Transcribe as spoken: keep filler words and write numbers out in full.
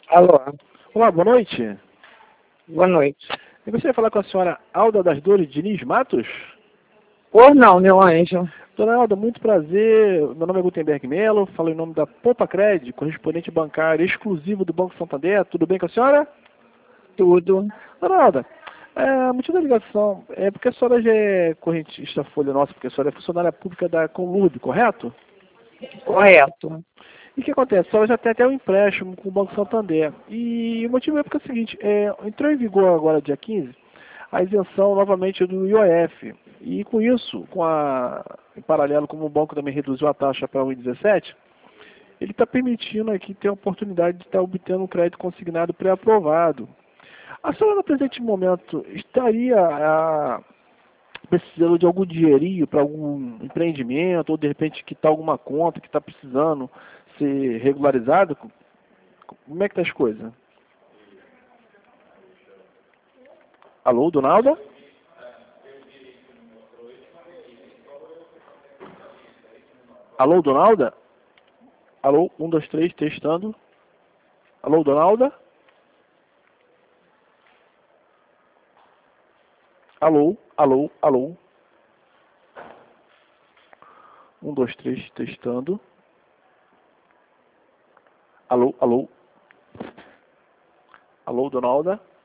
Alô, Olá, boa noite. boa noite. Eu gostaria de falar com a senhora Alda das Dores Diniz Matos. Por não, meu anjo. Dona Alda, muito prazer. Meu nome é Gutenberg Melo, falo em nome da Poupa Cred, correspondente bancário exclusivo do Banco Santander. Tudo bem com a senhora? Tudo. Dona Alda, é, o motivo da ligação é porque a senhora já é correntista folha nossa, porque a senhora é funcionária pública da Conlurb, correto? Correto. E o que acontece? A senhora já tem até um empréstimo com o Banco Santander. E o motivo é porque é o seguinte, é, entrou em vigor agora, dia quinze, a isenção novamente do I O F. E com isso, com a, em paralelo, como o banco também reduziu a taxa para um vírgula dezessete, ele está permitindo aqui ter a oportunidade de estar obtendo um crédito consignado pré-aprovado. A senhora, no presente momento, estaria a, precisando de algum dinheirinho para algum empreendimento, ou de repente quitar alguma conta que está precisando ser regularizado? Como é que tá as coisas? Alô, Donalda? Alô, Donalda? Alô, um, dois, três, testando. Alô, Donalda? Alô, alô, alô. Um, dois, três, testando. Alô, alô. Alô, Donalda?